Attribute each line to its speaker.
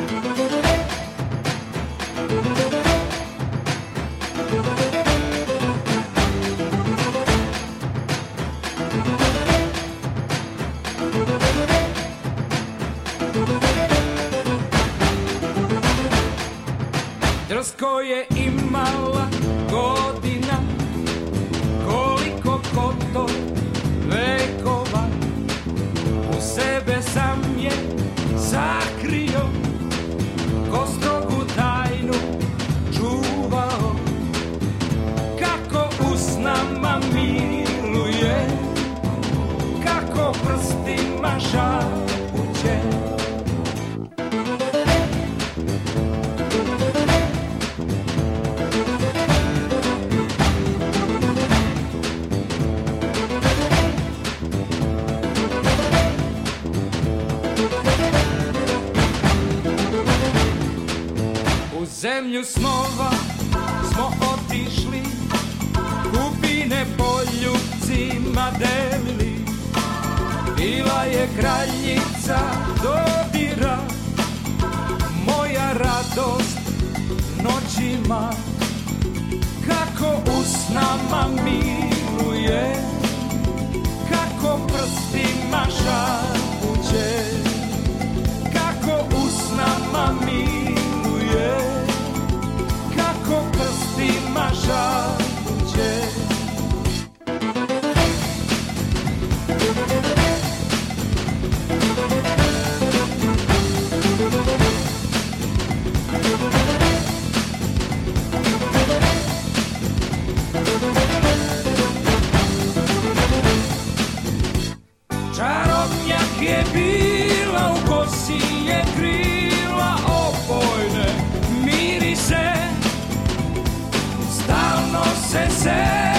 Speaker 1: Drsko je imala godina, koliko koto vekova, u sebe sam je sakrio, ko strogu tajnu čuvao, kako usnama miluje, kako prstima šapuće. U zemlju snova smo otišli, kupine poljupcima delili. Bila je kraljica dodira, moja radost noćima, kako usnama miluje, kako prstima šapuće, kako usnama miluje, kako prstima šapuće. Čarobnjak je bila, u kosi je krila opojne mirise, stalno se